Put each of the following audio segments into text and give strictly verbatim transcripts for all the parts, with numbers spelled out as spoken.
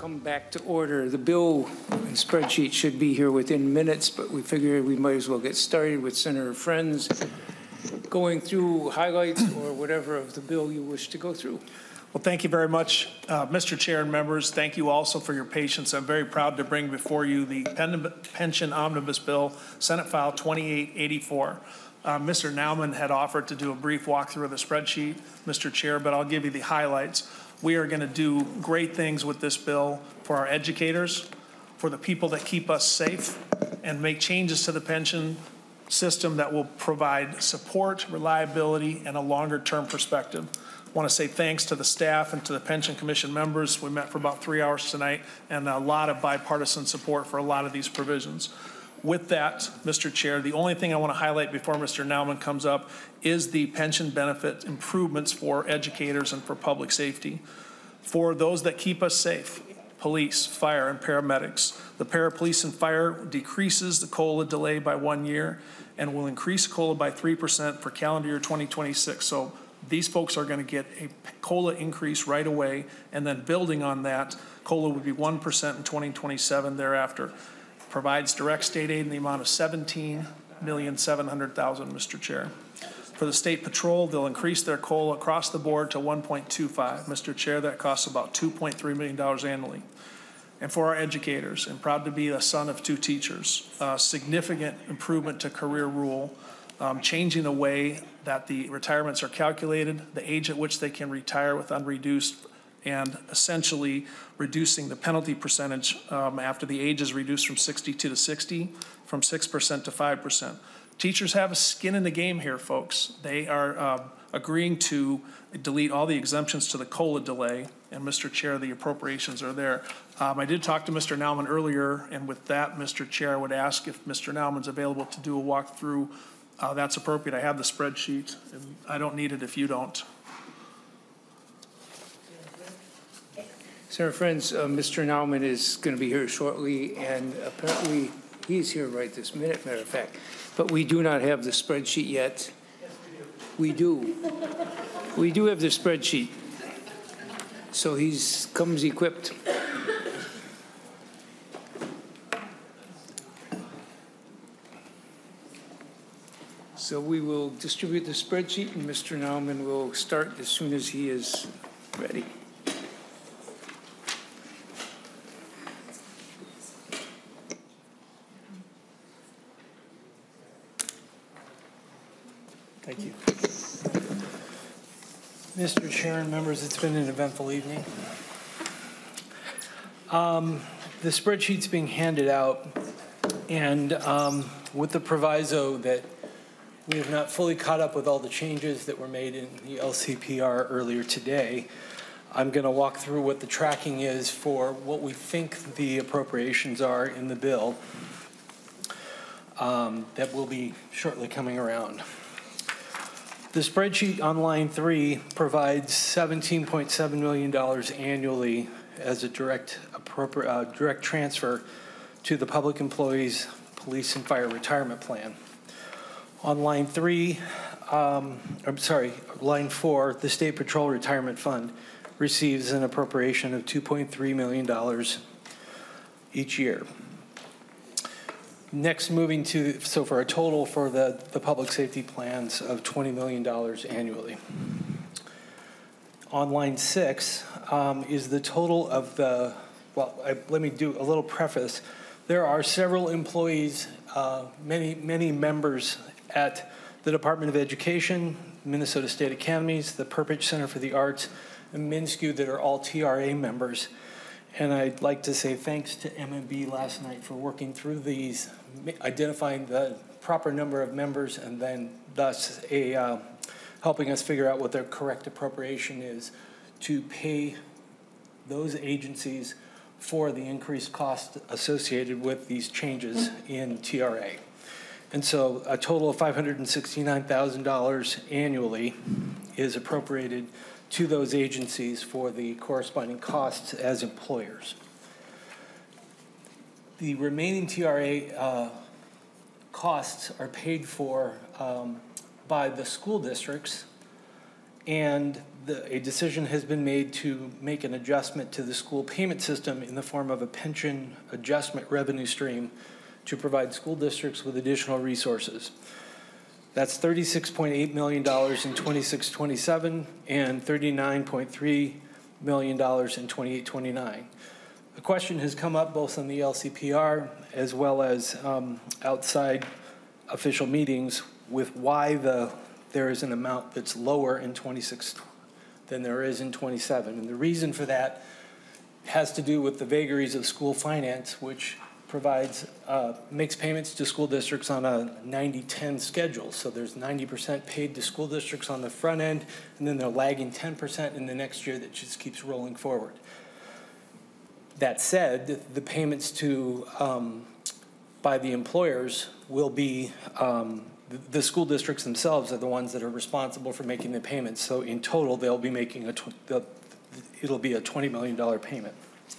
come back to order. The bill and spreadsheet should be here within minutes, but we figured we might as well get started with Senator Friends going through highlights or whatever of the bill you wish to go through. Well, thank you very much, uh, Mister Chair and members. Thank you also for your patience. I'm very proud to bring before you the Pension Omnibus Bill, Senate File twenty-eight eighty-four. Uh, Mister Naumann had offered to do a brief walkthrough of the spreadsheet, Mister Chair, but I'll give you the highlights. We are going to do great things with this bill for our educators, for the people that keep us safe, and make changes to the pension system that will provide support, reliability, and a longer-term perspective. I want to say thanks to the staff and to the Pension Commission members. We met for about three hours tonight, and a lot of bipartisan support for a lot of these provisions. With that, Mister Chair, the only thing I want to highlight before Mister Naumann comes up is the pension benefit improvements for educators and for public safety. For those that keep us safe, police, fire, and paramedics, the parapolice and fire decreases the COLA delay by one year and will increase COLA by three percent for calendar year twenty twenty-six. So these folks are going to get a COLA increase right away, and then building on that, COLA would be one percent in twenty twenty-seven thereafter. Provides direct state aid in the amount of seventeen million seven hundred thousand dollars, Mister Chair. For the State Patrol, they'll increase their COLA across the board to one point two five. Mister Chair, that costs about two point three million dollars annually. And for our educators, and proud to be the son of two teachers, uh, significant improvement to career rule, um, changing the way that the retirements are calculated, the age at which they can retire with unreduced, and essentially reducing the penalty percentage um, after the age is reduced from sixty-two to sixty, from six percent to five percent. Teachers have a skin in the game here, folks. They are uh, agreeing to delete all the exemptions to the COLA delay, and Mister Chair, the appropriations are there. Um, I did talk to Mister Naumann earlier, and with that, Mister Chair, I would ask if Mister Naumann's available to do a walkthrough. Uh, that's appropriate. I have the spreadsheet, and I don't need it if you don't. Senator Friends, uh, Mister Naumann is going to be here shortly, and apparently he's here right this minute, matter of fact. But we do not have the spreadsheet yet. Yes, we do. We do. We do have the spreadsheet. So he's comes equipped. So we will distribute the spreadsheet, and Mister Naumann will start as soon as he is ready. Thank you. Mister Chair and members, it's been an eventful evening. Um, the spreadsheet's being handed out, and um, with the proviso that we have not fully caught up with all the changes that were made in the L C P R earlier today, I'm going to walk through what the tracking is for what we think the appropriations are in the bill um, that will be shortly coming around. The spreadsheet on line three provides seventeen point seven million dollars annually as a direct, uh, direct transfer to the Public Employees Police and Fire Retirement Plan. On line three, um, I'm sorry, line four, the State Patrol Retirement Fund receives an appropriation of two point three million dollars each year. Next, moving to, so for a total for the, the public safety plans of twenty million dollars annually. On line six um, is the total of the, well, I, let me do a little preface. There are several employees, uh, many, many members at the Department of Education, Minnesota State Academies, the Perpich Center for the Arts, and MnSCU that are all T R A members. And I'd like to say thanks to M M B last night for working through these, identifying the proper number of members, and then thus a, uh, helping us figure out what their correct appropriation is to pay those agencies for the increased cost associated with these changes in T R A. And so a total of five hundred sixty-nine thousand dollars annually is appropriated to those agencies for the corresponding costs as employers. The remaining T R A uh, costs are paid for um, by the school districts, and the, a decision has been made to make an adjustment to the school payment system in the form of a pension adjustment revenue stream to provide school districts with additional resources. That's thirty-six point eight million dollars in twenty-six twenty-seven and thirty-nine point three million dollars in twenty-eight twenty-nine. The question has come up both in the L C P R as well as um, outside official meetings with why the there is an amount that's lower in twenty-six than there is in twenty-seven. And the reason for that has to do with the vagaries of school finance, which provides, uh, makes payments to school districts on a ninety ten schedule. So there's ninety percent paid to school districts on the front end, and then they're lagging ten percent in the next year that just keeps rolling forward. That said, the payments to, um, by the employers will be, um, the, the school districts themselves are the ones that are responsible for making the payments. So in total, they'll be making a, tw the, it'll be a twenty million dollar payment.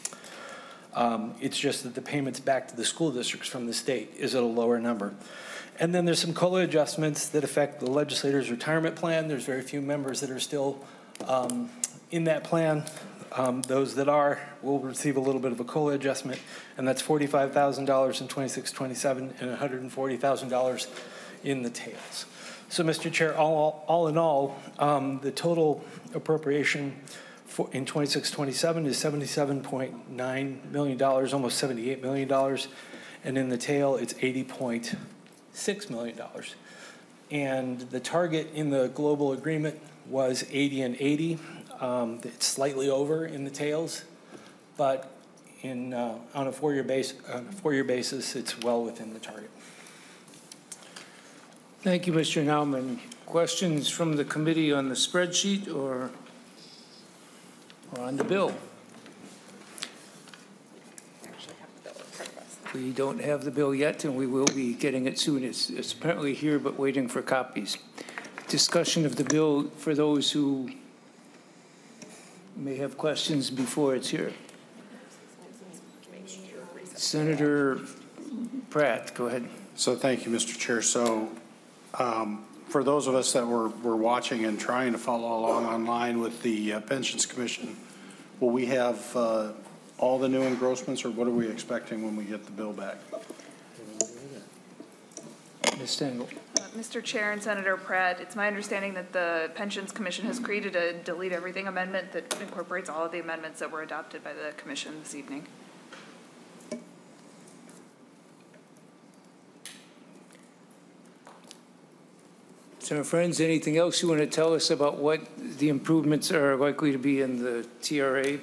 Um, it's just that the payments back to the school districts from the state is at a lower number. And then there's some COLA adjustments that affect the legislator's retirement plan. There's very few members that are still um, in that plan. Um, those that are will receive a little bit of a COLA adjustment, and that's forty-five thousand dollars in twenty-six twenty-seven and one hundred forty thousand dollars in the tails. So, Mister Chair, all, all in all, um, the total appropriation for, in twenty-six twenty-seven is seventy-seven point nine million dollars, almost seventy-eight million dollars, and in the tail, it's eighty point six million dollars. And the target in the global agreement was eighty and eighty. Um, it's slightly over in the tails, but in uh, on a four-year base on a four-year basis, it's well within the target. Thank you, Mister Nauman. Questions from the committee on the spreadsheet or, or on the bill? We don't have the bill yet, and we will be getting it soon. It's, it's apparently here, but waiting for copies. Discussion of the bill for those who may have questions before it's here. Senator Pratt, go ahead. So thank you, Mister Chair. So um, for those of us that were, were watching and trying to follow along online with the uh, Pensions Commission, will we have uh, all the new engrossments, or what are we expecting when we get the bill back? Miz Stengel. Uh, Mister Chair and Senator Pratt, it's my understanding that the Pensions Commission has created a delete everything amendment that incorporates all of the amendments that were adopted by the Commission this evening. So, friends, anything else you want to tell us about what the improvements are likely to be in the T R A?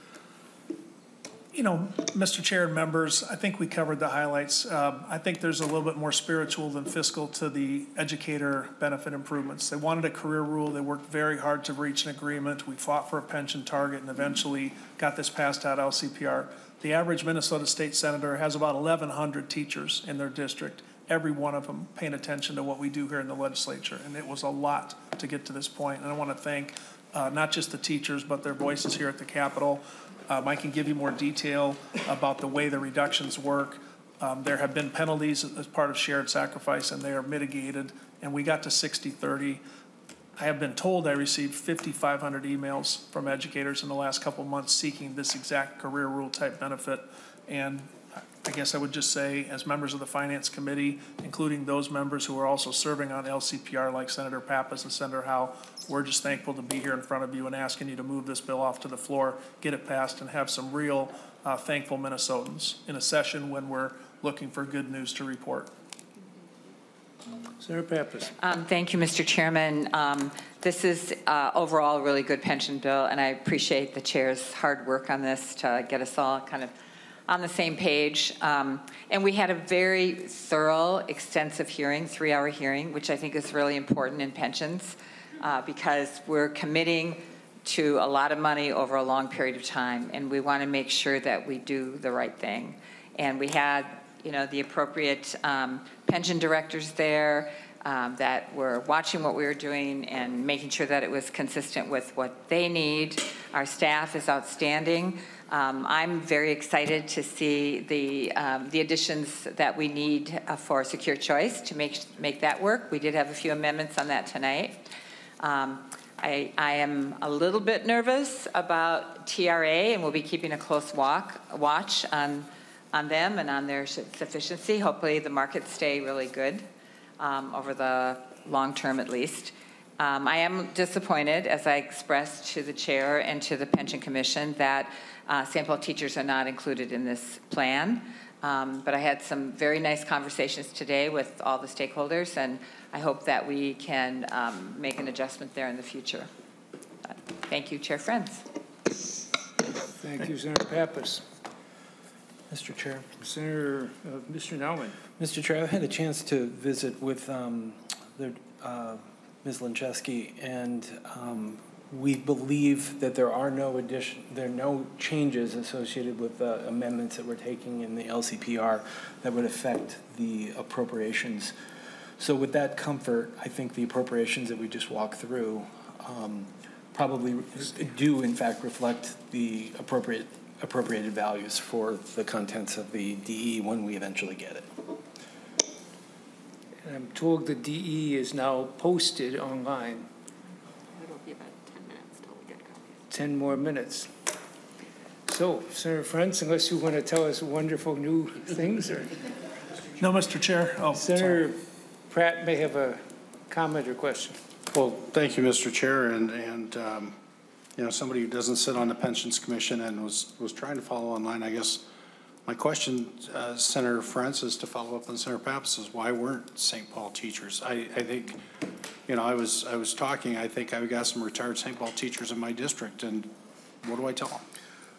You know, Mister Chair and members, I think we covered the highlights. Um, I think there's a little bit more spiritual than fiscal to the educator benefit improvements. They wanted a career rule. They worked very hard to reach an agreement. We fought for a pension target and eventually got this passed out L C P R. The average Minnesota state senator has about eleven hundred teachers in their district, every one of them paying attention to what we do here in the legislature. And it was a lot to get to this point. And I want to thank uh, not just the teachers, but their voices here at the Capitol. Um, I can give you more detail about the way the reductions work. Um, there have been penalties as part of shared sacrifice, and they are mitigated, and we got to sixty thirty. I have been told I received fifty-five hundred emails from educators in the last couple of months seeking this exact career rule type benefit, and I guess I would just say, as members of the Finance Committee, including those members who are also serving on L C P R like Senator Pappas and Senator Howe, we're just thankful to be here in front of you and asking you to move this bill off to the floor, get it passed, and have some real uh, thankful Minnesotans in a session when we're looking for good news to report. Senator Pappas. Um, thank you, Mister Chairman. Um, this is uh, overall a really good pension bill, and I appreciate the chair's hard work on this to get us all kind of on the same page. Um, and we had a very thorough, extensive hearing, three-hour hearing, which I think is really important in pensions uh, because we're committing to a lot of money over a long period of time, and we want to make sure that we do the right thing. And we had, you know, the appropriate um, pension directors there um, that were watching what we were doing and making sure that it was consistent with what they need. Our staff is outstanding. Um, I'm very excited to see the um, the additions that we need uh, for secure choice to make make that work. We did have a few amendments on that tonight. Um, I, I am a little bit nervous about T R A, and we'll be keeping a close walk, watch on, on them and on their sufficiency. Hopefully the markets stay really good um, over the long term at least. Um, I am disappointed, as I expressed to the chair and to the Pension Commission, that uh, Saint Paul teachers are not included in this plan. Um, but I had some very nice conversations today with all the stakeholders, and I hope that we can um, make an adjustment there in the future. But thank you, Chair Friends. Thank you, Senator Pappas. Mister Chair. Senator, uh, Mister Nauman. Mister Chair, I've had a chance to visit with um, the, uh, Miz Linczewski, and um, we believe that there are no addition, there are no changes associated with the amendments that we're taking in the L C P R that would affect the appropriations. So with that comfort, I think the appropriations that we just walked through um, probably do in fact reflect the appropriate appropriated values for the contents of the D E when we eventually get it. And I'm told the D E is now posted online. It'll be about ten minutes till we get copies. ten more minutes. So, Senator Friends, unless you want to tell us wonderful new things, or No, Mister Chair. Oh, sorry. Senator Pratt may have a comment or question. Well, thank you, Mister Chair, and, and, um, you know, somebody who doesn't sit on the Pensions Commission and was, was trying to follow online, I guess my question, uh, Senator Francis, to follow up on Senator Pappas, is why weren't Saint Paul teachers? I, I think, you know, I was, I was talking, I think I got some retired Saint Paul teachers in my district, and what do I tell them?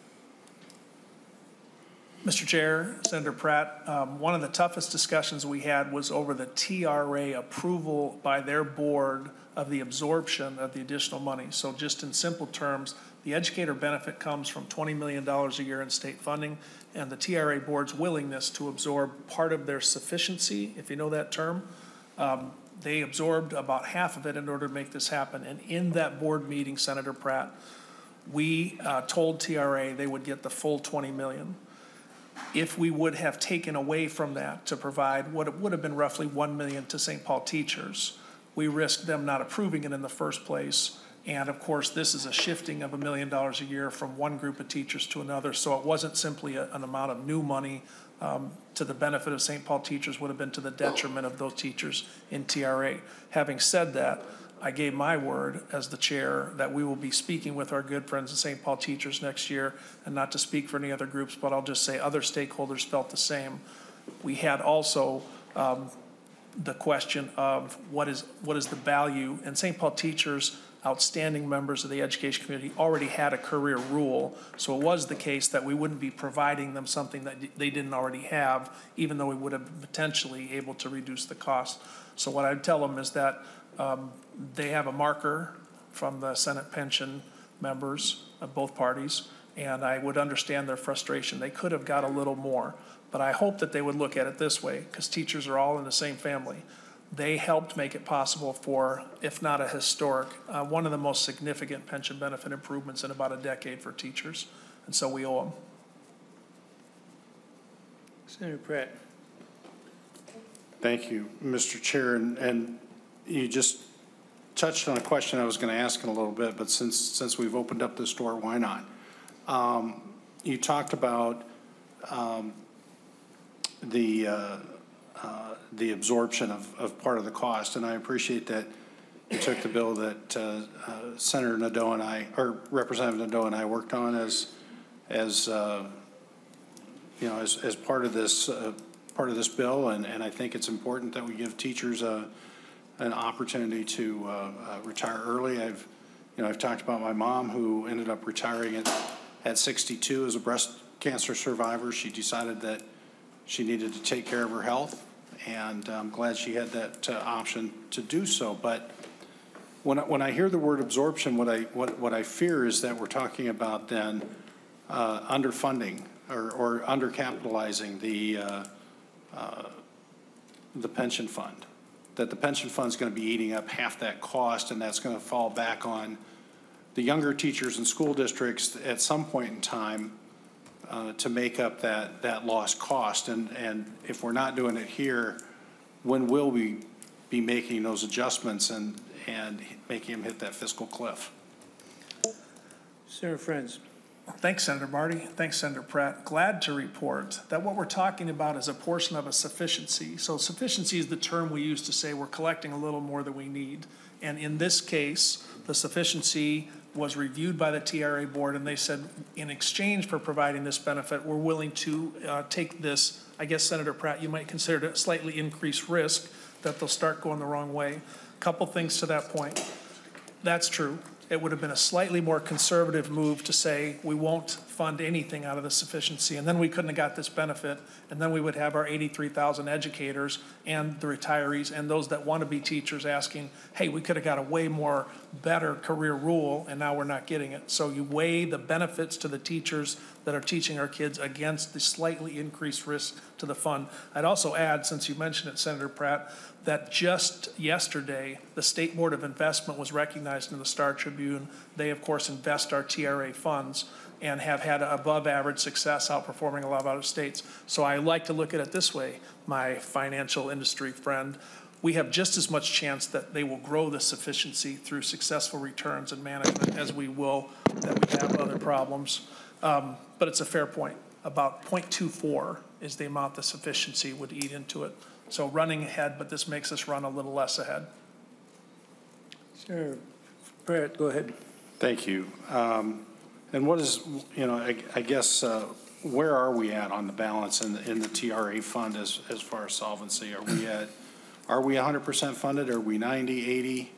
Mister Chair, Senator Pratt, um, one of the toughest discussions we had was over the T R A approval by their board of the absorption of the additional money. So just in simple terms, the educator benefit comes from twenty million dollars a year in state funding, and the T R A board's willingness to absorb part of their sufficiency, if you know that term. Um, they absorbed about half of it in order to make this happen. And in that board meeting, Senator Pratt, we uh, told T R A they would get the full twenty million dollars. If we would have taken away from that to provide what it would have been roughly one million dollars to Saint Paul teachers, we risked them not approving it in the first place. And of course, this is a shifting of a million dollars a year from one group of teachers to another. So it wasn't simply a, an amount of new money um, to the benefit of Saint Paul teachers, would have been to the detriment of those teachers in T R A. Having said that, I gave my word as the chair that we will be speaking with our good friends at Saint Paul teachers next year, and not to speak for any other groups, but I'll just say other stakeholders felt the same. We had also um, the question of what is what is the value, and Saint Paul teachers, outstanding members of the education community, already had a career rule, so it was the case that we wouldn't be providing them something that they didn't already have, even though we would have been potentially able to reduce the cost. So what I'd tell them is that um, they have a marker from the Senate pension members of both parties, and I would understand their frustration. They could have got a little more, but I hope that they would look at it this way, because teachers are all in the same family. They helped make it possible for, if not a historic, uh, one of the most significant pension benefit improvements in about a decade for teachers, and so we owe them. Senator Pratt. Thank you, Mister Chair, and, and you just touched on a question I was going to ask in a little bit, but since since we've opened up this door, why not? Um, you talked about um, the uh, uh, the absorption of, of part of the cost, and I appreciate that you took the bill that uh, uh, Senator Nadeau and I, or Representative Nadeau and I, worked on as as uh, you know as as part of this uh, part of this bill, and and I think it's important that we give teachers a an opportunity to uh, uh, retire early. I've, you know, I've talked about my mom who ended up retiring at, at sixty-two as a breast cancer survivor. She decided that she needed to take care of her health, and I'm glad she had that uh, option to do so. But when I, when I hear the word absorption, what I what what I fear is that we're talking about then uh, underfunding or, or undercapitalizing the uh, uh, the pension fund. That the pension fund is going to be eating up half that cost, and that's going to fall back on the younger teachers in school districts at some point in time uh, to make up that that lost cost. And and if we're not doing it here, when will we be making those adjustments? And and making them hit that fiscal cliff. Senator Friends. Thanks, Senator Marty. Thanks, Senator Pratt. Glad to report that what we're talking about is a portion of a sufficiency. So sufficiency is the term we use to say we're collecting a little more than we need. And in this case, the sufficiency was reviewed by the T R A board, and they said, in exchange for providing this benefit, we're willing to uh, take this, I guess, Senator Pratt, you might consider it a slightly increased risk that they'll start going the wrong way. Couple things to that point. That's true. It would have been a slightly more conservative move to say we won't fund anything out of the sufficiency, and then we couldn't have got this benefit, and then we would have our eighty-three thousand educators and the retirees and those that want to be teachers asking, hey, we could have got a way more better career rule, and now we're not getting it. So you weigh the benefits to the teachers that are teaching our kids against the slightly increased risk to the fund. I'd also add, since you mentioned it, Senator Pratt, that just yesterday, the State Board of Investment was recognized in the Star Tribune. They, of course, invest our T R A funds and have had above average success, outperforming a lot of other states. So I like to look at it this way, my financial industry friend. We have just as much chance that they will grow the sufficiency through successful returns and management as we will that we have other problems. Um, but it's a fair point. About zero point two four is the amount the sufficiency would eat into it. So running ahead, but this makes us run a little less ahead. Senator Pratt, go ahead. Thank you. Um, and what is, you know, I, I guess, uh, where are we at on the balance in the, in the T R A fund as, as far as solvency? Are we at, are we one hundred percent funded? Are we ninety, eighty?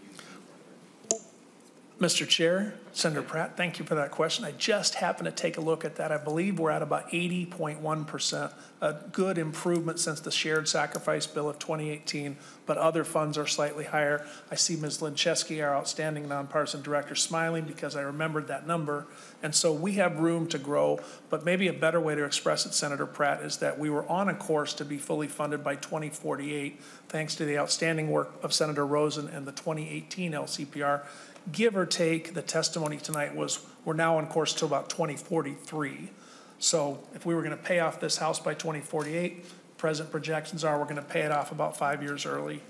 Mister Chair, Senator Pratt, thank you for that question. I just happened to take a look at that. I believe we're at about eighty point one percent, a good improvement since the shared sacrifice bill of twenty eighteen, but other funds are slightly higher. I see Miz Lincheski, our outstanding nonpartisan director, smiling because I remembered that number. And so we have room to grow, but maybe a better way to express it, Senator Pratt, is that we were on a course to be fully funded by twenty forty-eight, thanks to the outstanding work of Senator Rosen and the twenty eighteen L C P R. Give or take, the testimony tonight was we're now on course to about twenty forty-three. So if we were going to pay off this house by twenty forty-eight, present projections are we're going to pay it off about five years early.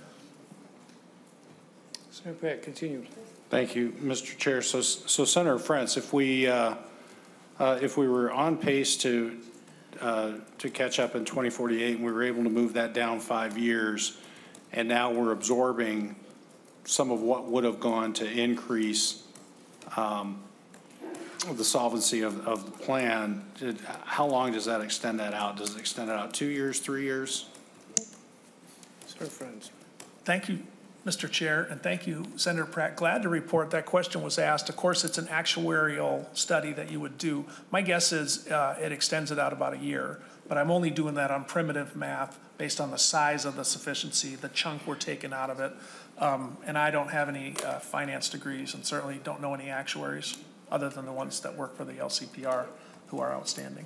Senator Pratt, continue. Thank you, Mister Chair. So, so Senator Frentz, if we, uh, uh, if we were on pace to, uh, to catch up in twenty forty-eight and we were able to move that down five years, and now we're absorbing some of what would have gone to increase um, the solvency of, of the plan, did, how long does that extend that out? Does it extend it out two years, three years? Senator Friends. Thank you, Mister Chair, and thank you, Senator Pratt. Glad to report that question was asked. Of course, it's an actuarial study that you would do. My guess is uh, it extends it out about a year, but I'm only doing that on primitive math based on the size of the sufficiency, the chunk we're taking out of it. Um, and I don't have any uh, finance degrees and certainly don't know any actuaries other than the ones that work for the L C P R who are outstanding.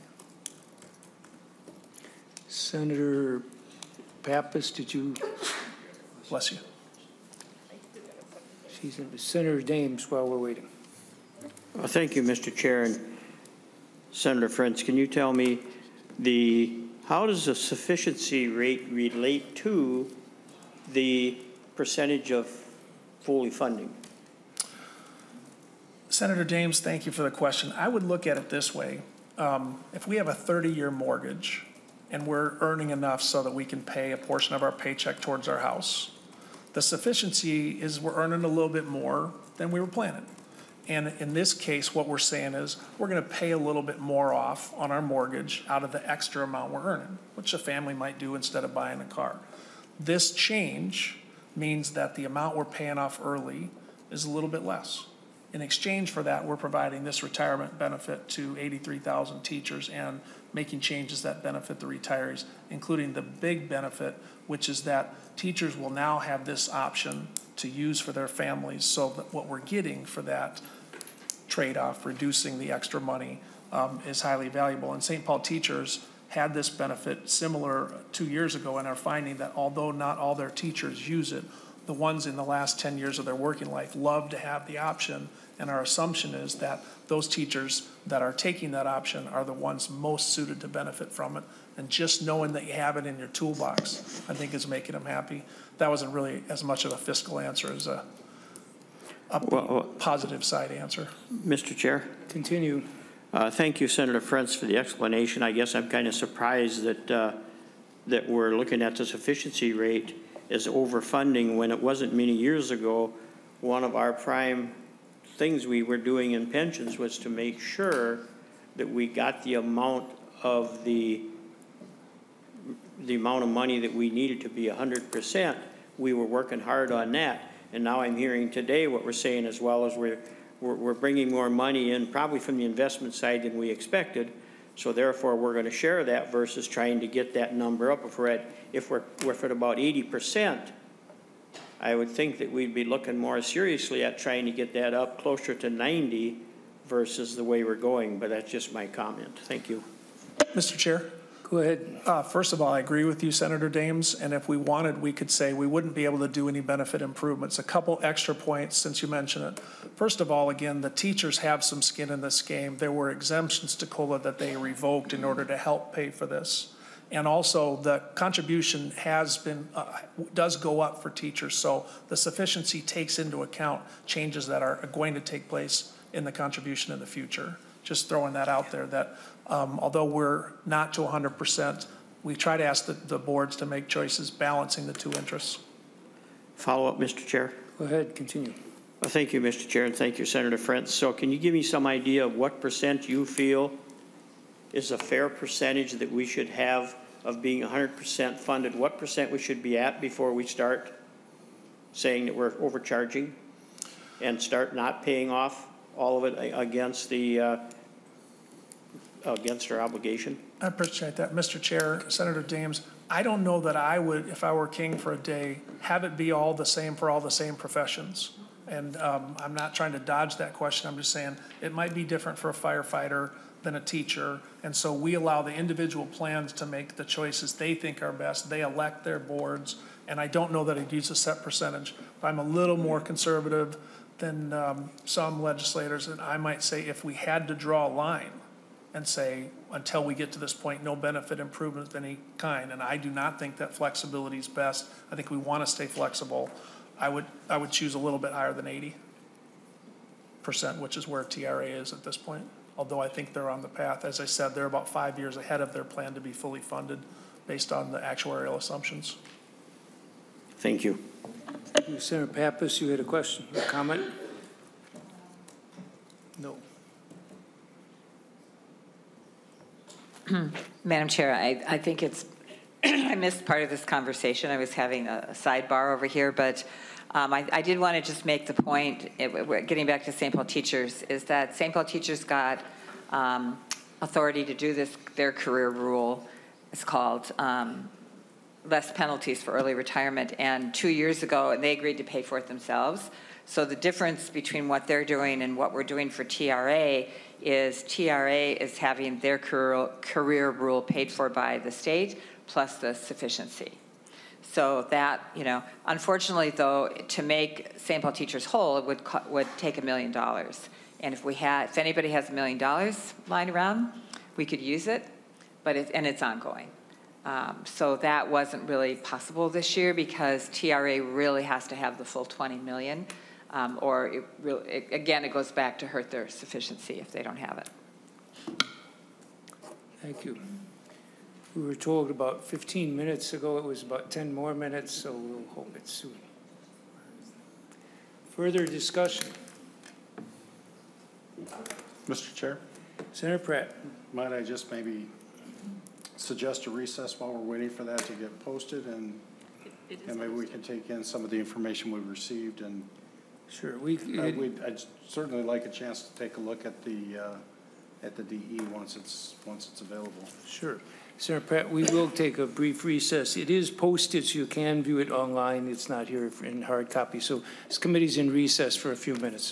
Senator Pappas, did you? Bless you. She's in. Senator Dames, while we're waiting. Well, thank you, Mister Chair. And Senator Frentz, can you tell me the how does the sufficiency rate relate to the percentage of fully funding? Senator James, thank you for the question. I would look at it this way. Um, if we have a thirty-year mortgage and we're earning enough so that we can pay a portion of our paycheck towards our house, the sufficiency is we're earning a little bit more than we were planning. And in this case, what we're saying is we're going to pay a little bit more off on our mortgage out of the extra amount we're earning, which a family might do instead of buying a car. This change means that the amount we're paying off early is a little bit less. In exchange for that, we're providing this retirement benefit to eighty-three thousand teachers and making changes that benefit the retirees, including the big benefit, which is that teachers will now have this option to use for their families, so that what we're getting for that trade-off, reducing the extra money, um, is highly valuable. And Saint Paul teachers had this benefit similar two years ago and are finding that although not all their teachers use it, the ones in the last ten years of their working life love to have the option. And our assumption is that those teachers that are taking that option are the ones most suited to benefit from it. And just knowing that you have it in your toolbox, I think, is making them happy. That wasn't really as much of a fiscal answer as a upbeat, Well, positive side answer. Mister Chair? Continue. Uh, Thank you, Senator Frentz, for the explanation. I guess I'm kind of surprised that, uh, that we're looking at the sufficiency rate as overfunding when it wasn't many years ago. One of our prime things we were doing in pensions was to make sure that we got the amount of the, the amount of money that we needed to be one hundred percent. We were working hard on that. And now I'm hearing today what we're saying as well as we're We're, we're bringing more money in, probably from the investment side than we expected. So therefore, we're going to share that versus trying to get that number up. If we're at, if we're, we're at about eighty percent, I would think that we'd be looking more seriously at trying to get that up closer to ninety versus the way we're going. But that's just my comment. Thank you. Mister Chair? Go ahead. Uh, First of all, I agree with you, Senator Dames, and if we wanted, we could say we wouldn't be able to do any benefit improvements. A couple extra points since you mentioned it. First of all, again, the teachers have some skin in this game. There were exemptions to COLA that they revoked in order to help pay for this. And also, the contribution has been, uh, does go up for teachers, so the sufficiency takes into account changes that are going to take place in the contribution in the future. Just throwing that out there, that um, although we're not to one hundred percent, we try to ask the, the boards to make choices balancing the two interests. Follow up, Mister Chair. Go ahead, continue. Well, thank you, Mister Chair, and thank you, Senator Frentz. So can you give me some idea of what percent you feel is a fair percentage that we should have of being one hundred percent funded? What percent we should be at before we start saying that we're overcharging and start not paying off all of it against the uh, against our obligation? I appreciate that, Mister Chair, Senator Dames. I don't know that I would, if I were king for a day, have it be all the same for all the same professions. And um, I'm not trying to dodge that question. I'm just saying it might be different for a firefighter than a teacher. And so we allow the individual plans to make the choices they think are best. They elect their boards. And I don't know that I'd use a set percentage. But I'm a little more conservative than um, some legislators. And I might say if we had to draw a line and say, until we get to this point, no benefit improvement of any kind. And I do not think that flexibility is best. I think we want to stay flexible. I would, I would choose a little bit higher than eighty percent, which is where T R A is at this point. Although I think they're on the path. As I said, they're about five years ahead of their plan to be fully funded based on the actuarial assumptions. Thank you. Senator Pappas, you had a question, a comment? No. Madam Chair, I, I think it's, I missed part of this conversation. I was having a sidebar over here, but um, I, I did want to just make the point, it, we're getting back to Saint Paul teachers, is that Saint Paul teachers got um, authority to do this, their career rule. It's called um, less penalties for early retirement. And two years ago, they agreed to pay for it themselves. So the difference between what they're doing and what we're doing for T R A is T R A is having their career, career rule paid for by the state plus the sufficiency. So that, you know, unfortunately though, to make Saint Paul teachers whole, it would, would take a million dollars. And if we had, if anybody has a million dollars lying around, we could use it, but it, and it's ongoing. Um, so that wasn't really possible this year because T R A really has to have the full twenty million. Um, or it really, it, again, it goes back to hurt their sufficiency if they don't have it. Thank you. We were told about fifteen minutes ago it was about ten more minutes, so we'll hope it's soon. Further discussion? Mister Chair, Senator Pratt. might I just maybe suggest a recess while we're waiting for that to get posted, and, It is and maybe we can take in some of the information we received, and Sure. We, uh, we'd, I'd certainly like a chance to take a look at the uh, at the D E once it's once it's available. Sure. Senator Pratt, we will take a brief recess. It is posted, so you can view it online. It's not here in hard copy. So this committee's in recess for a few minutes.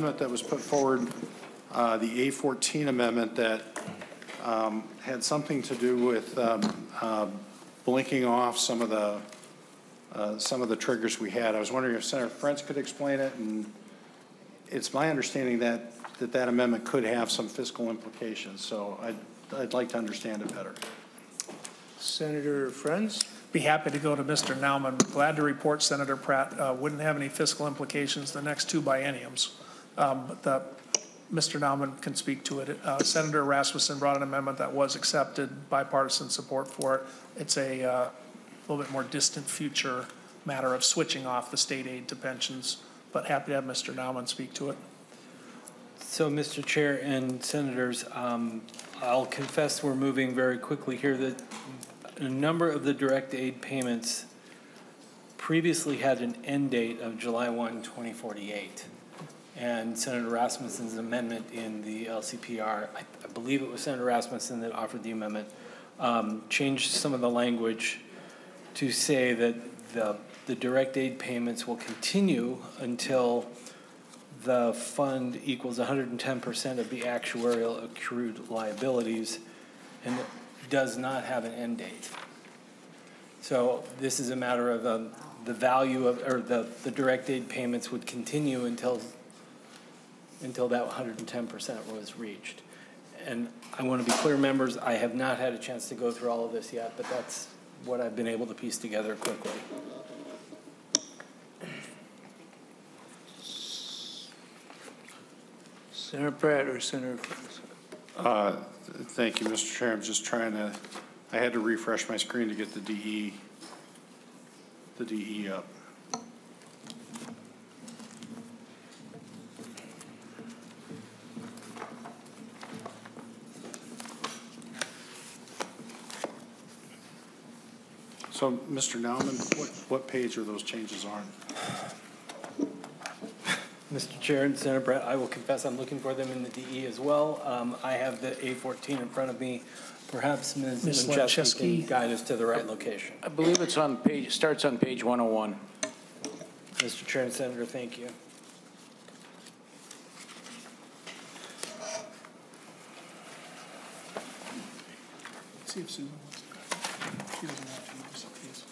amendment that was put forward, uh, the A fourteen amendment that um, had something to do with um, uh, blinking off some of the uh, some of the triggers we had. I was wondering if Senator Frentz could explain it, and it's my understanding that that, that amendment could have some fiscal implications. So I'd, I'd like to understand it better. Senator Friends? Be happy to go to Mister Nauman. Glad to report Senator Pratt uh, wouldn't have any fiscal implications the next two bienniums. Um, but the, Mister Nauman can speak to it. Uh, Senator Rasmussen brought an amendment that was accepted, bipartisan support for it. It's a uh, little bit more distant future matter of switching off the state aid to pensions, but happy to have Mister Nauman speak to it. So, Mister Chair and Senators, um, I'll confess we're moving very quickly here. That a number of the direct aid payments previously had an end date of July first, twenty forty-eight. And Senator Rasmussen's amendment in the L C P R, I, I believe it was Senator Rasmussen that offered the amendment, um, changed some of the language to say that the, the direct aid payments will continue until the fund equals one hundred ten percent of the actuarial accrued liabilities and does not have an end date. So this is a matter of um, the value of, or the, the direct aid payments would continue until until that one hundred ten percent was reached. And I want to be clear, members, I have not had a chance to go through all of this yet, but that's what I've been able to piece together quickly. Senator Pratt or Senator Friends? Uh, Thank you, Mister Chair. I'm just trying to, I had to refresh my screen to get the D E, the D E up. So, Mister Nauman, what, what page are those changes on? Mister Chair and Senator Brett, I will confess I'm looking for them in the D E as well. Um, I have the A fourteen in front of me. Perhaps Miz Miz Winchester Lemcheski. can guide us to the right location. I believe it's on page, starts on page one oh one. Mister Chair and Senator, thank you. Let's see if Susan wants to. She doesn't have to use these.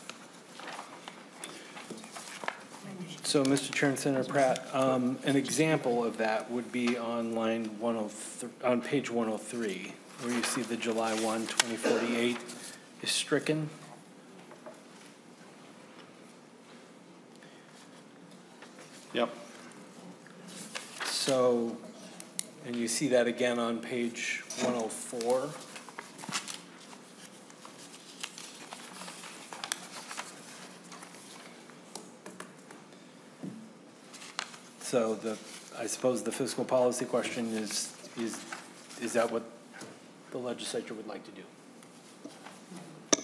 So, Mister Chair and Senator Pratt, um, an example of that would be on line one oh three, on page one oh three, where you see the July first, twenty forty-eight is stricken. Yep. So, and you see that again on page one oh four. So the, I suppose the fiscal policy question is, is, is that what the legislature would like to do?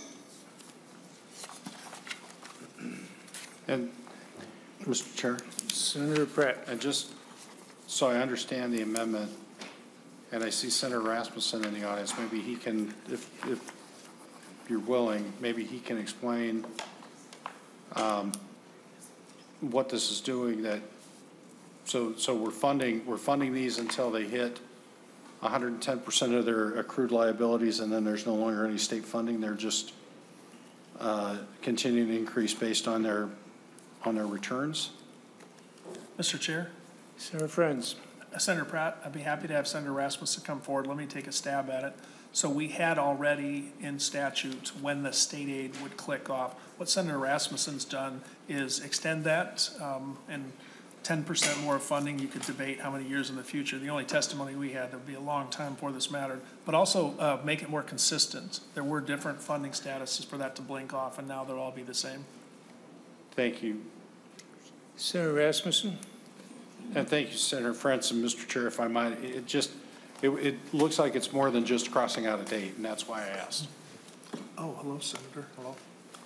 And, Mister Chair? Senator Pratt? And just so I understand the amendment, and I see Senator Rasmussen in the audience, maybe he can, if, if you're willing, maybe he can explain um, what this is doing. That so so we're funding we're funding these until they hit one hundred ten percent of their accrued liabilities, and then there's no longer any state funding. They're just uh, continuing to increase based on their on their returns. Mister Chair, Senator Friends? Senator Pratt, I'd be happy to have Senator Rasmussen come forward. Let me take a stab at it. So we had already in statute when the state aid would click off. What Senator Rasmussen's done is extend that um, and ten percent more funding. You could debate how many years in the future. The only testimony we had, there'd be a long time before this mattered, but also uh, make it more consistent. There were different funding statuses for that to blink off, and now they'll all be the same. Thank you. Senator Rasmussen? And thank you, Senator Frentz, and Mister Chair, if I might, it just, it, it looks like it's more than just crossing out a date, and that's why I asked. Oh, hello, Senator. Hello.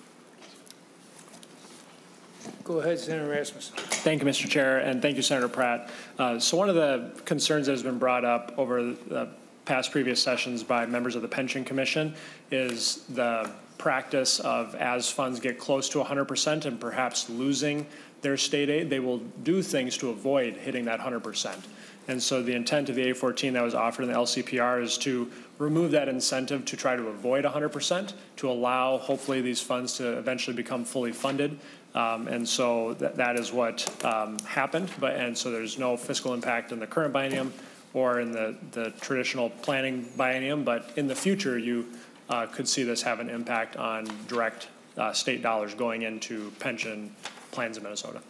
Go ahead, Senator Rasmussen. Thank you, Mister Chair, and thank you, Senator Pratt. Uh, so one of the concerns that has been brought up over the past previous sessions by members of the Pension Commission is the practice of, as funds get close to one hundred percent and perhaps losing their state aid, they will do things to avoid hitting that one hundred percent. And so the intent of the A fourteen that was offered in the L C P R is to remove that incentive to try to avoid one hundred percent, to allow hopefully these funds to eventually become fully funded. Um, and so that, that is what um, happened. But, and so there's no fiscal impact in the current biennium or in the, the traditional planning biennium. But in the future, you uh, could see this have an impact on direct uh, state dollars going into pension plans in Minnesota.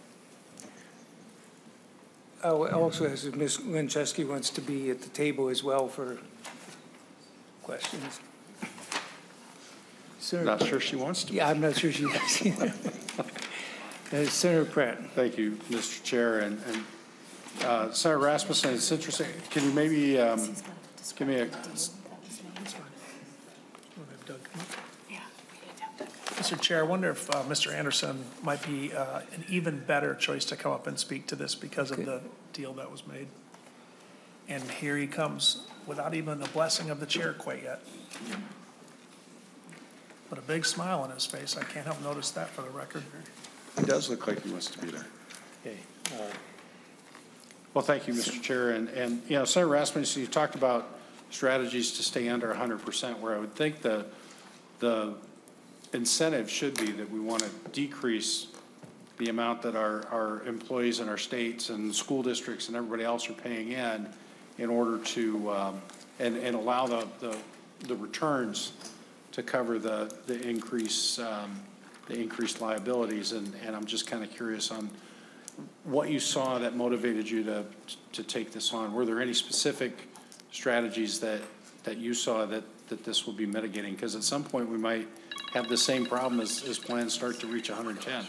Oh, also, as Miz Linczewski wants to be at the table as well for questions. Senator, Not sure she wants to. yeah, I'm not sure she does either. Uh, Senator Pratt. Thank you, Mister Chair. And, and uh, Senator Rasmussen, it's interesting. Can you maybe um, give me a, Mister Chair, I wonder if uh, Mister Anderson might be uh, an even better choice to come up and speak to this because of the deal that was made. And here he comes without even the blessing of the chair quite yet. But a big smile on his face. I can't help notice that for the record. He does look like he wants to be there. Okay. Uh, well, thank you, Mister Chair. And, and you know, Senator Rasmussen, you talked about strategies to stay under one hundred percent, where I would think the, the incentive should be that we want to decrease the amount that our, our employees in our states and school districts and everybody else are paying in in order to, um, and, and allow the, the, the returns to cover the, the increase, um, the increased liabilities. And, and I'm just kind of curious on what you saw that motivated you to, to take this on. Were there any specific strategies that, that you saw that, that this will be mitigating? Because at some point we might have the same problem as, as plans start to reach one hundred ten.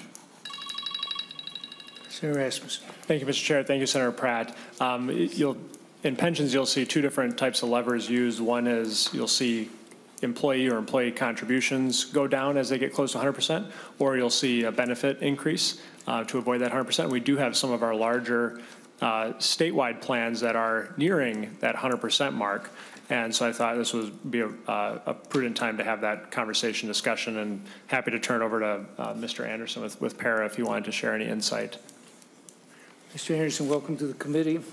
Senator Rasmussen. Thank you, Mister Chair. Thank you, Senator Pratt. Um, you'll, in pensions, you'll see two different types of levers used. One is you'll see employee or employee contributions go down as they get close to one hundred percent, or you'll see a benefit increase uh, to avoid that one hundred percent. We do have some of our larger uh, statewide plans that are nearing that one hundred percent mark. And so I thought this would be a, uh, a prudent time to have that conversation, discussion, and happy to turn over to uh, Mister Anderson with, with Para if you wanted to share any insight. Mister Anderson, welcome to the committee.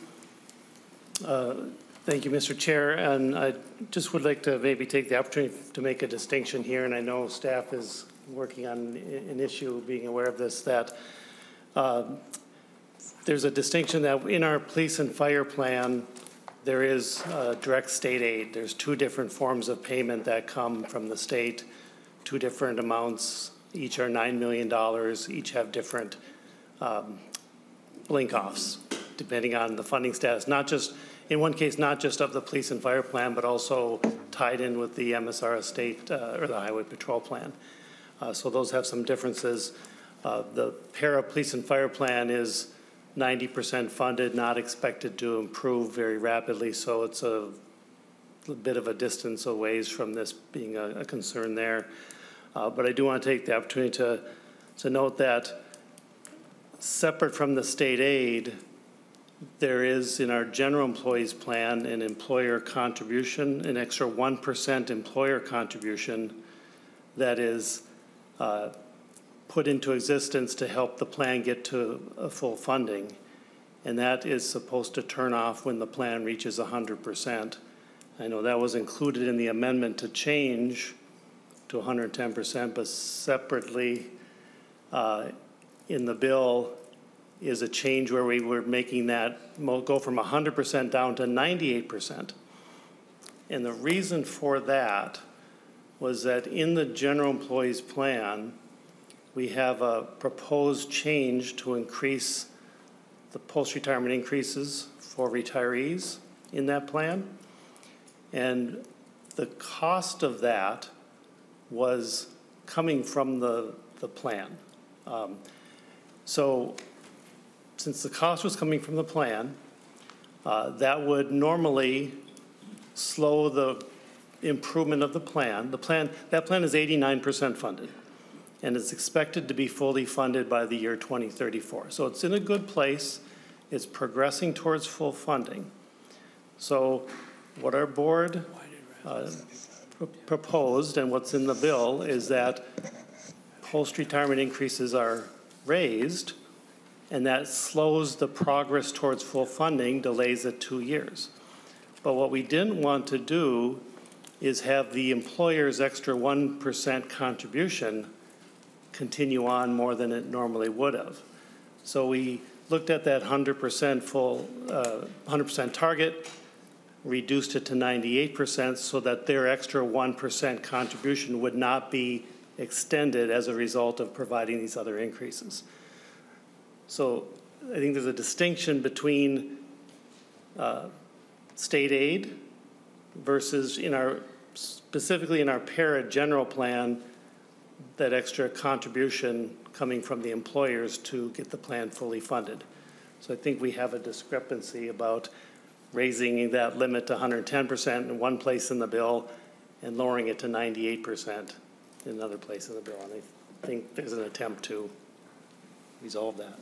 Uh, Thank you, Mister Chair. And I just would like to maybe take the opportunity to make a distinction here, and I know staff is working on an issue, being aware of this, that uh, there's a distinction that in our police and fire plan, there is uh, direct state aid. There's two different forms of payment that come from the state, two different amounts. Each are nine million dollars. Each have different um, blink-offs, depending on the funding status, not just in one case, not just of the police and fire plan, but also tied in with the M S R state uh, or the highway patrol plan. Uh, so those have some differences. Uh, the para police and fire plan is ninety percent funded, not expected to improve very rapidly. So it's a, a bit of a distance away from this being a, a concern there. Uh, but I do want to take the opportunity to, to note that separate from the state aid, there is in our general employees plan an employer contribution, an extra one percent employer contribution that is uh, put into existence to help the plan get to a full funding. And that is supposed to turn off when the plan reaches one hundred percent. I know that was included in the amendment to change to one hundred ten percent, but separately uh, in the bill is a change where we were making that go from one hundred percent down to ninety-eight percent. And the reason for that was that in the general employees plan, we have a proposed change to increase the post-retirement increases for retirees in that plan. And the cost of that was coming from the, the plan. Um, so since the cost was coming from the plan, uh, that would normally slow the improvement of the plan. The plan, that plan is eighty-nine percent funded, and it's expected to be fully funded by the year twenty thirty-four. So it's in a good place. It's progressing towards full funding. So what our board uh, pr proposed and what's in the bill is that post-retirement increases are raised and that slows the progress towards full funding, delays it two years. But what we didn't want to do is have the employer's extra one percent contribution continue on more than it normally would have. So we looked at that one hundred percent full, uh, one hundred percent target, reduced it to ninety-eight percent so that their extra one percent contribution would not be extended as a result of providing these other increases. So I think there's a distinction between uh, state aid versus in our, specifically in our para general plan, that extra contribution coming from the employers to get the plan fully funded. So I think we have a discrepancy about raising that limit to one hundred ten percent in one place in the bill and lowering it to ninety-eight percent in another place in the bill. And I think there's an attempt to resolve that.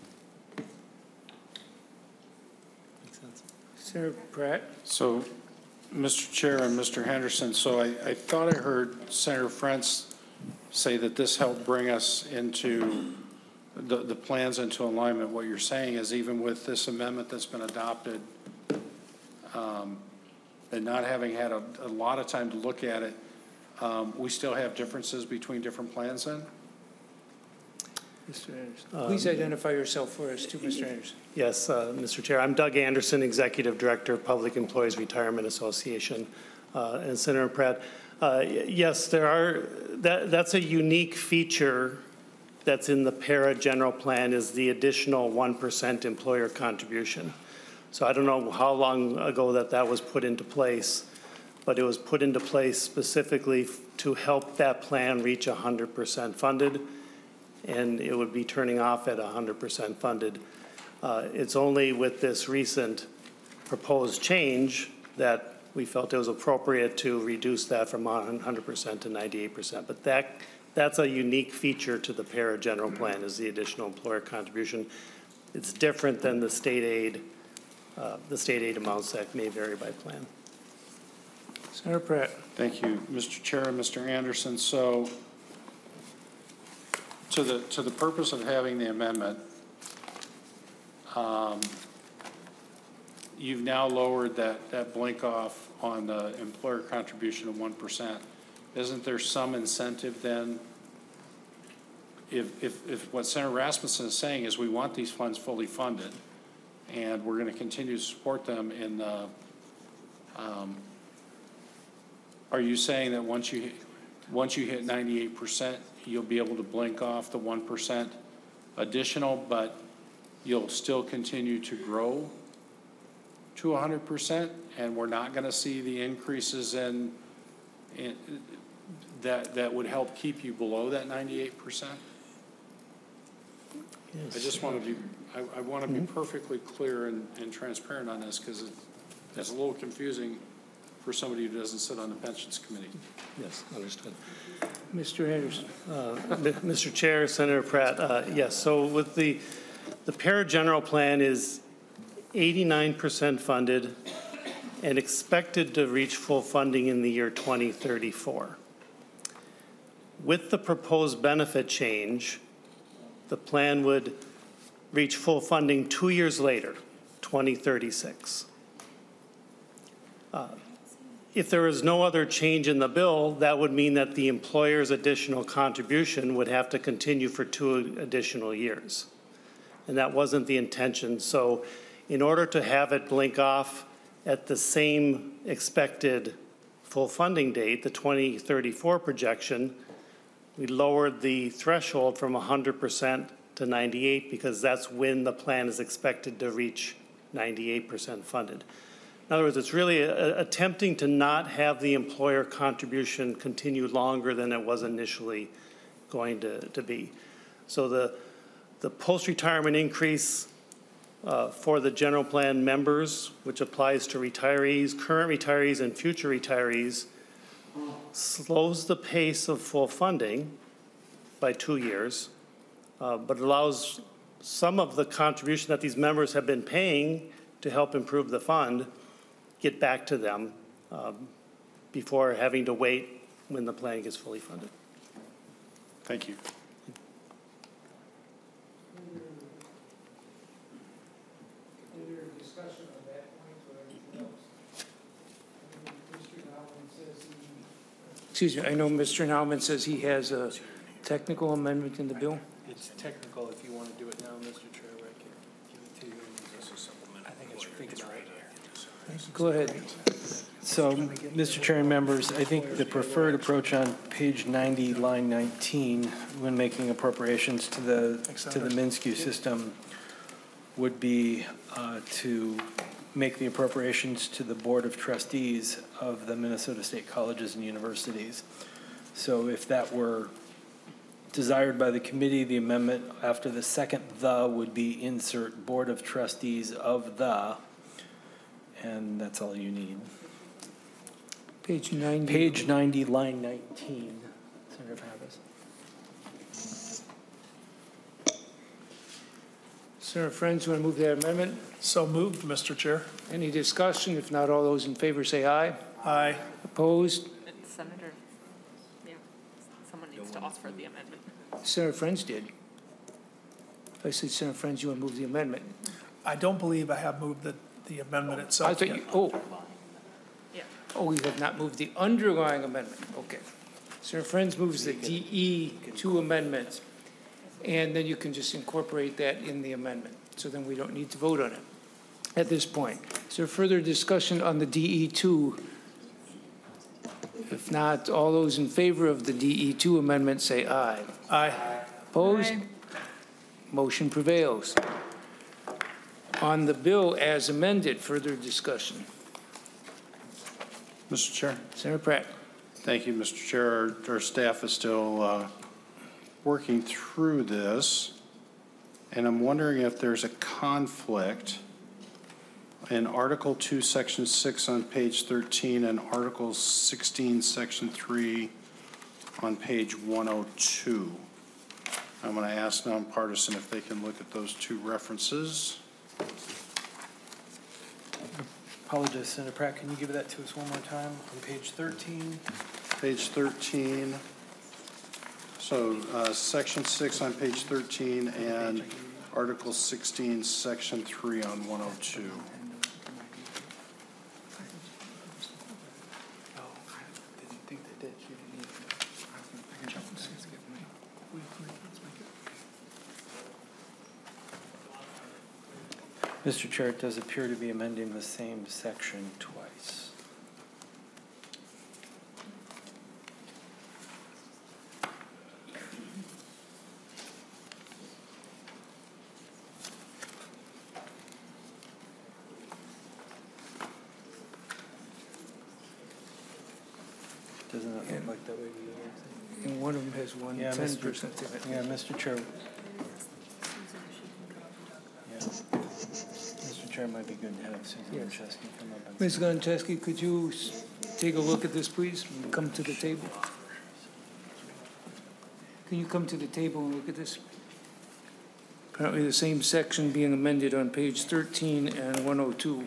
Makes sense? Senator Pratt? So, Mister Chair and Mister Henderson, so I, I thought I heard Senator Frentz say that this helped bring us into the, the plans into alignment. What you're saying is even with this amendment that's been adopted um, and not having had a, a lot of time to look at it, um, we still have differences between different plans then? Mister Anderson. Please identify yourself for us too, Mister Anderson. Yes, uh, Mister Chair. I'm Doug Anderson, Executive Director of Public Employees Retirement Association. Uh, and Senator Pratt, uh, yes, there are, that, that's a unique feature that's in the para general plan is the additional one percent employer contribution. So I don't know how long ago that that was put into place, but it was put into place specifically to help that plan reach one hundred percent funded, and it would be turning off at one hundred percent funded. Uh, it's only with this recent proposed change that we felt it was appropriate to reduce that from one hundred percent to ninety-eight percent. But that that's a unique feature to the para general plan is the additional employer contribution. It's different than the state aid, uh, the state aid amounts that may vary by plan. Senator Pratt. Thank you, Mister Chair and Mister Anderson. So to the, to the purpose of having the amendment, um, you've now lowered that, that blink off on the employer contribution of one percent. Isn't there some incentive then? If, if, if what Senator Rasmussen is saying is we want these funds fully funded and we're going to continue to support them in the, um, are you saying that once you, once you hit ninety-eight percent, you'll be able to blink off the one percent additional, but you'll still continue to grow to one hundred percent, and we're not going to see the increases in, in that that would help keep you below that ninety-eight percent? Yes. I just want to be, I, I want to be perfectly clear and, and transparent on this because it, it's a little confusing for somebody who doesn't sit on the pensions committee. Yes, understood. Mister Anderson. Uh, Mister Chair, Senator Pratt, uh, yes, so with the, the para general plan is eighty-nine percent funded and expected to reach full funding in the year twenty thirty-four. With the proposed benefit change, the plan would reach full funding two years later, twenty thirty-six. Uh, if there is no other change in the bill, that would mean that the employer's additional contribution would have to continue for two additional years. And that wasn't the intention. So in order to have it blink off at the same expected full funding date, the twenty thirty-four projection, we lowered the threshold from one hundred percent to ninety-eight because that's when the plan is expected to reach ninety-eight percent funded. In other words, it's really a, attempting to not have the employer contribution continue longer than it was initially going to, to be. So the, the post-retirement increase uh, for the general plan members, which applies to retirees, current retirees, and future retirees, slows the pace of full funding by two years, uh, but allows some of the contribution that these members have been paying to help improve the fund get back to them um, before having to wait when the plan gets fully funded. Thank you. Excuse me, I know Mister Nauman says he has a technical amendment in the bill. It's technical if you want to do it now, Mister Chair, I can give it to you. I think it's, I think it's right here. Go ahead. So, Mister Chair and members, I think the preferred approach on page ninety, line nineteen, when making appropriations to the, to the Minsky system would be uh, to make the appropriations to the Board of Trustees of the Minnesota State Colleges and Universities. So if that were desired by the committee, the amendment after the second "the" would be insert Board of Trustees of the, and that's all you need. Page ninety. Page ninety, line nineteen, Senator Pappas. Senator Friends, you want to move that amendment? So moved, Mister Chair. Any discussion? If not, all those in favor say aye. Aye. Opposed? Senator, yeah, someone needs to offer the amendment. Senator Friends did. If I said Senator Friends, you want to move the amendment? I don't believe I have moved the, the amendment I itself thought yet. you, oh, Yeah. oh, you have not moved the underlying amendment. Okay. Senator Friends moves the D E two amendment, and then you can just incorporate that in the amendment. So then we don't need to vote on it at this point. Is there further discussion on the D E two? If not, all those in favor of the D E two amendment say aye. Aye. Opposed? Aye. Motion prevails. On the bill as amended, further discussion. Mister Chair. Senator Pratt. Thank you, Mister Chair. Our, our staff is still uh, working through this, and I'm wondering if there's a conflict in Article two, Section six on page thirteen and Article sixteen, Section three on page one oh two. I'm going to ask nonpartisan if they can look at those two references. Apologize, Senator Pratt, can you give that to us one more time on page thirteen? Page thirteen. So uh, Section six on page thirteen and Article sixteen, Section three on one oh two. Mister Chair, it does appear to be amending the same section twice. Doesn't that look like that way to you? And one of them has one Yeah, ten Mister percent in it. Yeah, Mister Chair. Yeah. Mister Chair, it might be good to have Susan Yes. Lachesky come up and. Miz Gonchesky, could you s- take a look at this, please, and come to the table? Can you come to the table and look at this? Apparently the same section being amended on page thirteen and one oh two.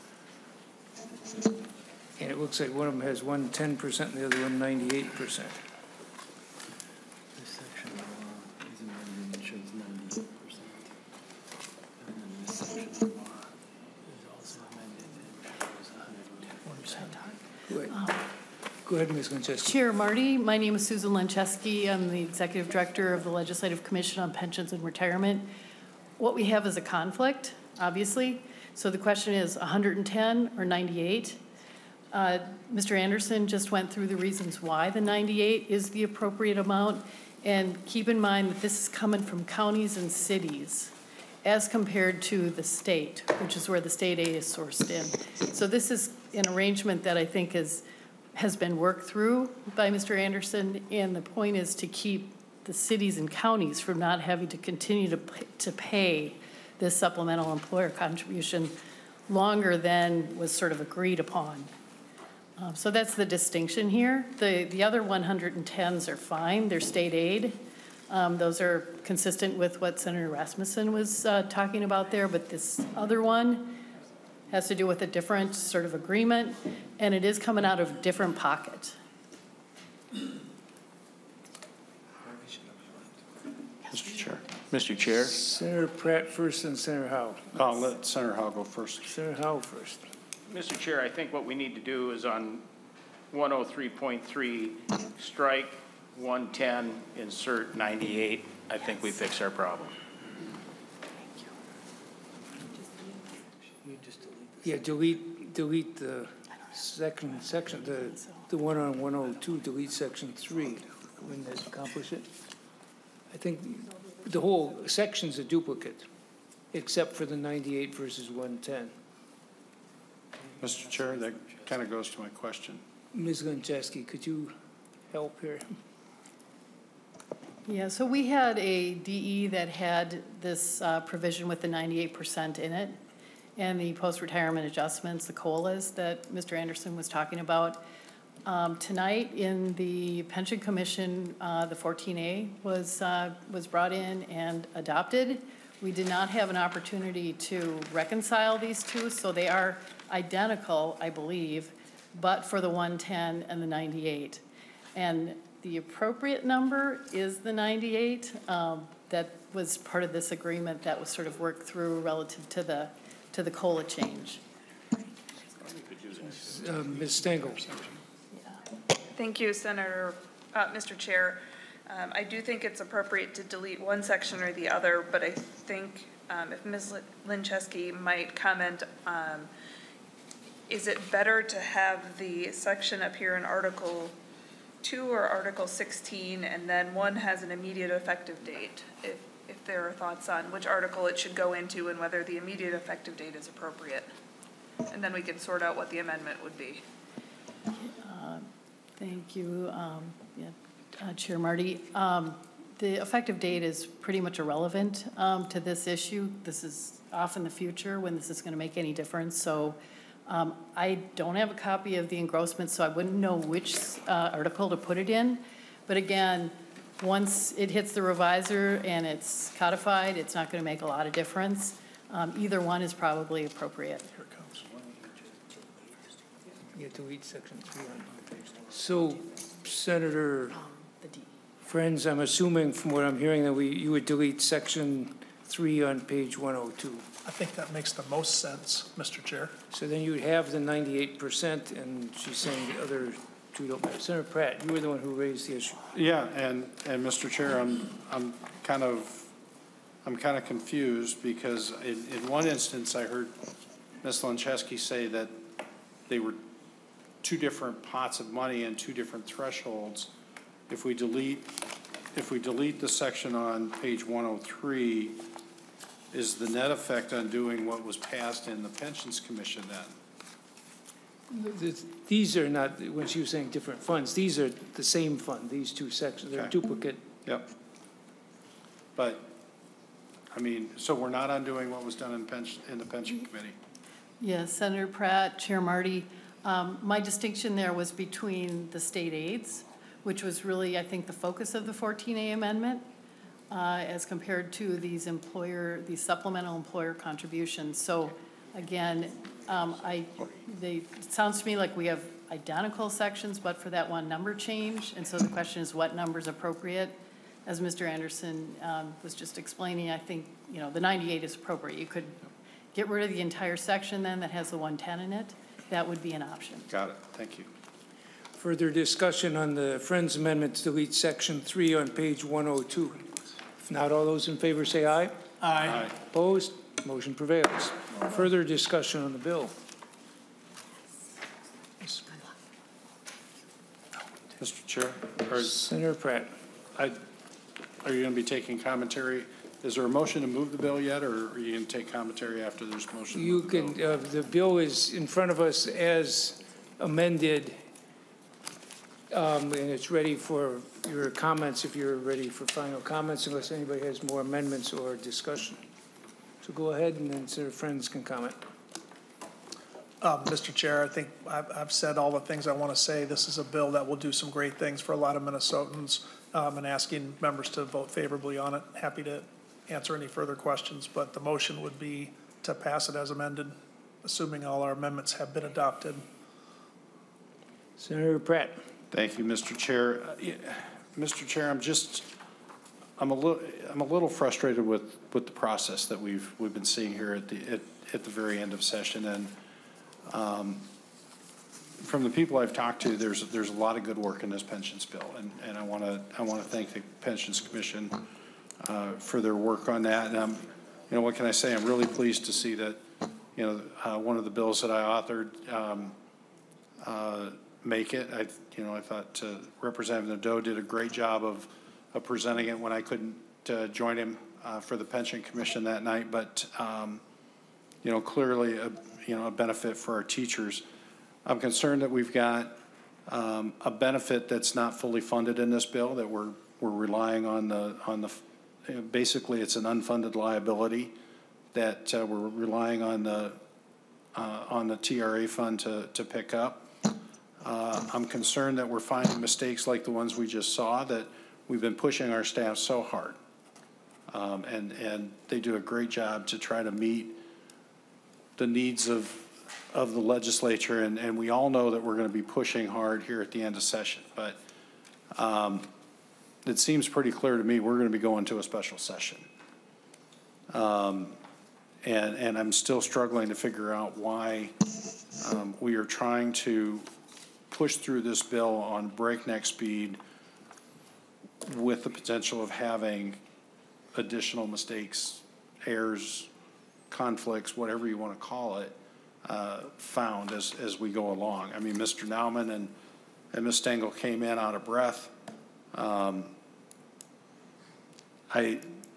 And it looks like one of them has one ten percent and the other one ninety-eight percent. This section of law is amended and shows ninety-eight percent. And then this section of law is also amended and shows one hundred ten percent. Go ahead, Miz Gonchesky. Chair Marty, my name is Susan Lencheski. I'm the Executive Director of the Legislative Commission on Pensions and Retirement. What we have is a conflict, obviously. So the question is one hundred ten or ninety-eight? Uh, Mister Anderson just went through the reasons why the ninety-eight is the appropriate amount. And keep in mind that this is coming from counties and cities as compared to the state, which is where the state aid is sourced in. So this is an arrangement that I think is, has been worked through by Mister Anderson. And the point is to keep the cities and counties from not having to continue to, pay- to pay this supplemental employer contribution longer than was sort of agreed upon. Um, So that's the distinction here. The, the other one hundred tens are fine, they're state aid. Um, Those are consistent with what Senator Rasmussen was uh, talking about there, but this other one has to do with a different sort of agreement, and it is coming out of a different pocket. Mister Chair. Mister Chair, Senator Pratt first and Senator Howe. I'll let Senator Howe go first. Senator Howe first. Mister Chair, I think what we need to do is on one oh three point three, strike one ten, insert ninety-eight. I think we fix our problem. Yeah, delete, delete the second section, the, the one on one oh two, delete section three. Wouldn't that accomplish it? I think the whole section's a duplicate, except for the ninety-eight versus one ten. Mister Chair, that kind of goes to my question. Miz Lenczewski, could you help here? Yeah, so we had a D E that had this uh, provision with the ninety-eight percent in it, and the post-retirement adjustments, the COLAs that Mister Anderson was talking about. Um, Tonight, in the Pension Commission, uh, the fourteen A was, uh, was brought in and adopted. We did not have an opportunity to reconcile these two, so they are identical, I believe, but for the one ten and the ninety-eight. And the appropriate number is the ninety-eight. Um, that was part of this agreement that was sort of worked through relative to the, to the COLA change. Uh, Miz Stengel. Thank you, Senator, uh, Mister Chair. Um, I do think it's appropriate to delete one section or the other, but I think um, if Miz Lenczewski might comment, um, is it better to have the section up here in Article two or Article sixteen, and then one has an immediate effective date? If, if there are thoughts on which article it should go into and whether the immediate effective date is appropriate. And then we can sort out what the amendment would be. Uh, Thank you, um, yeah, uh, Chair Marty. Um, The effective date is pretty much irrelevant um, to this issue. This is off in the future when this is going to make any difference. So um, I don't have a copy of the engrossment, so I wouldn't know which uh, article to put it in. But again, once it hits the revisor and it's codified, it's not going to make a lot of difference. Um, Either one is probably appropriate. Here it comes. Yeah, delete section three on page. So, Senator The D. Friends, I'm assuming from what I'm hearing that we, you would delete section three on page one oh two. I think that makes the most sense, Mister Chair. So then you'd have the ninety-eight percent, and she's saying the other two don't matter. Senator Pratt, you were the one who raised the issue. Yeah, and, and Mister Chair, I'm, I'm kind of, I'm kind of confused because in, in one instance, I heard Miz Lenczewski say that they were two different pots of money and two different thresholds. If we delete, if we delete the section on page one oh three, is the net effect on doing what was passed in the Pensions Commission then? The- These are not, when she was saying different funds, these are the same fund, these two sections, they're Okay. duplicate. Yep. But, I mean, so we're not undoing what was done in pension, in the Pension Committee? Yes, Senator Pratt, Chair Marty. Um, my distinction there was between the state aids, which was really, I think, the focus of the fourteen A amendment, uh, as compared to these employer, these supplemental employer contributions. So again, um, I, they, it sounds to me like we have identical sections, but for that one number change. And so the question is what number is appropriate? As Mister Anderson um, was just explaining, I think, you know, the ninety-eight is appropriate. You could get rid of the entire section then that has the one ten in it. That would be an option. Got it, thank you. Further discussion on the Friends Amendment to delete section three on page one oh two. If not, all those in favor say aye. Aye. Opposed? Motion prevails. Further discussion on the bill. Mister Chair, or Senator Pratt. I, are you going to be taking commentary? Is there a motion to move the bill yet, or are you going to take commentary after there's motion? to You move the can, bill? uh, the bill is in front of us as amended, um, and it's ready for your comments if you're ready for final comments, unless anybody has more amendments or discussion. So go ahead, and then Senator Friends can comment. Um, Mister Chair, I think I've, I've said all the things I want to say. This is a bill that will do some great things for a lot of Minnesotans, um, and asking members to vote favorably on it. Happy to answer any further questions, but the motion would be to pass it as amended, assuming all our amendments have been adopted. Senator Pratt. Thank you, Mister Chair. Uh, yeah, Mister Chair, I'm just, I'm a little, I'm a little frustrated with, with the process that we've, we've been seeing here at the, at, at the very end of session. And um, from the people I've talked to, there's, there's a lot of good work in this pensions bill. And, and I want to, I want to thank the Pensions Commission uh, for their work on that. And I'm, you know, what can I say? I'm really pleased to see that, you know, uh, one of the bills that I authored um, uh, make it. I, you know, I thought uh, Representative Nadeau did a great job of, of presenting it when I couldn't uh, join him uh, for the Pension Commission that night. But, um, you know, clearly, a, you know, a benefit for our teachers. I'm concerned that we've got um, a benefit that's not fully funded in this bill, that we're we're relying on the on the you know, basically it's an unfunded liability that uh, we're relying on the uh, on the T R A fund to to pick up. Uh, I'm concerned that we're finding mistakes like the ones we just saw, that we've been pushing our staff so hard, um, and and they do a great job to try to meet the needs of of the legislature, and, and we all know that we're going to be pushing hard here at the end of session. But um, it seems pretty clear to me we're going to be going to a special session. Um, and, and I'm still struggling to figure out why um, we are trying to push through this bill on breakneck speed with the potential of having additional mistakes, errors, conflicts, whatever you want to call it, Uh, found as, as we go along. I mean, Mister Nauman and, and Miz Stengel came in out of breath. Um, I,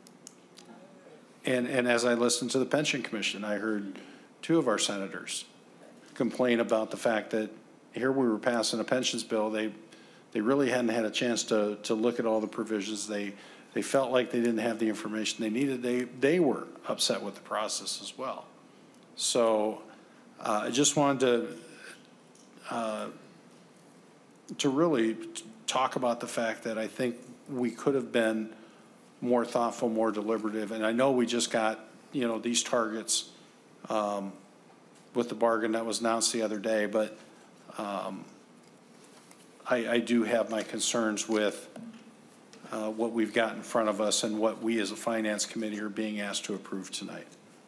and, and as I listened to the Pension Commission, I heard two of our senators complain about the fact that here we were passing a pensions bill. They, they really hadn't had a chance to, to look at all the provisions. They, they felt like they didn't have the information they needed. They, they were upset with the process as well. So, Uh, I just wanted to uh, to really talk about the fact that I think we could have been more thoughtful, more deliberative. And I know we just got, you know, these targets um, with the bargain that was announced the other day, but um, I, I do have my concerns with uh, what we've got in front of us and what we as a Finance Committee are being asked to approve tonight.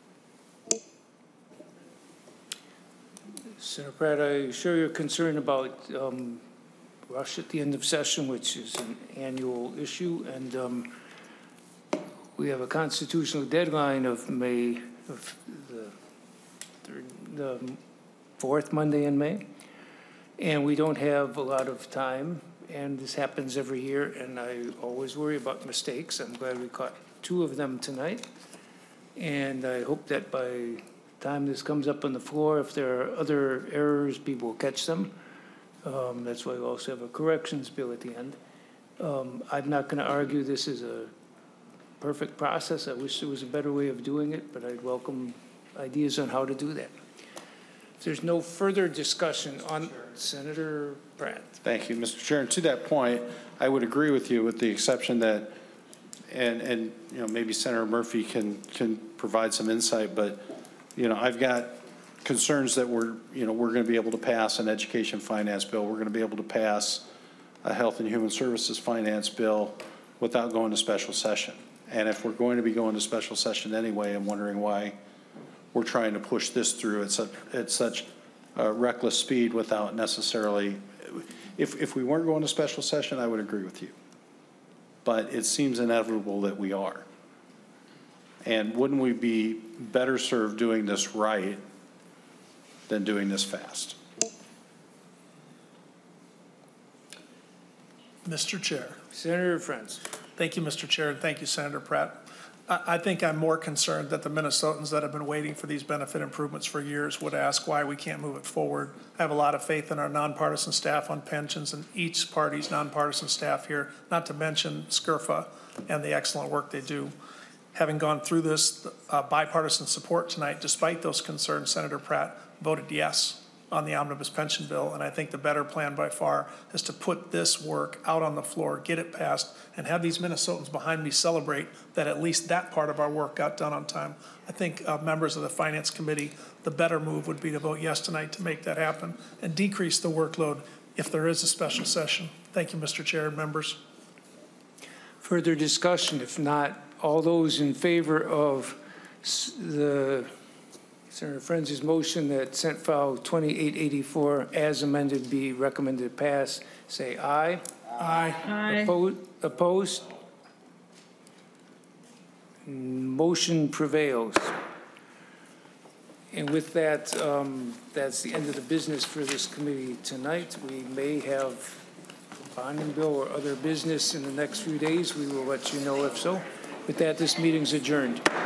Senator Pratt, I share your concern about um, rush at the end of session, which is an annual issue, and um, we have a constitutional deadline of May, of the, third, the fourth Monday in May, and we don't have a lot of time, and this happens every year, and I always worry about mistakes. I'm glad we caught two of them tonight, and I hope that by time this comes up on the floor, if there are other errors, people will catch them. Um, that's why we also have a corrections bill at the end. Um, I'm not going to argue this is a perfect process. I wish there was a better way of doing it, but I'd welcome ideas on how to do that. If there's no further discussion on Senator Pratt. Thank you, Mister Chair. And to that point, I would agree with you, with the exception that, and and you know, maybe Senator Murphy can can provide some insight, but you know, I've got concerns that we're, you know, we're going to be able to pass an education finance bill. We're going to be able to pass a health and human services finance bill without going to special session. And if we're going to be going to special session anyway, I'm wondering why we're trying to push this through at such, at such uh, reckless speed without necessarily, if, if we weren't going to special session, I would agree with you. But it seems inevitable that we are. And wouldn't we be better served doing this right than doing this fast? Mister Chair. Senator Friends. Thank you, Mister Chair, and thank you, Senator Pratt. I, I think I'm more concerned that the Minnesotans that have been waiting for these benefit improvements for years would ask why we can't move it forward. I have a lot of faith in our nonpartisan staff on pensions and each party's nonpartisan staff here, not to mention S C R F A and the excellent work they do. Having gone through this uh, bipartisan support tonight, despite those concerns, Senator Pratt voted yes on the omnibus pension bill, and I think the better plan by far is to put this work out on the floor, get it passed, and have these Minnesotans behind me celebrate that at least that part of our work got done on time. I think uh, members of the Finance Committee, the better move would be to vote yes tonight to make that happen and decrease the workload if there is a special session. Thank you, Mister Chair and members. Further discussion? If not, all those in favor of the Senator Frenzy's motion that Senate File twenty-eight eighty-four as amended be recommended to pass, say aye. Aye. Oppo- Opposed? Motion prevails. And with that, um, that's the end of the business for this committee tonight. We may have bonding bill or other business in the next few days. We will let you know if so. With that, this meeting's adjourned.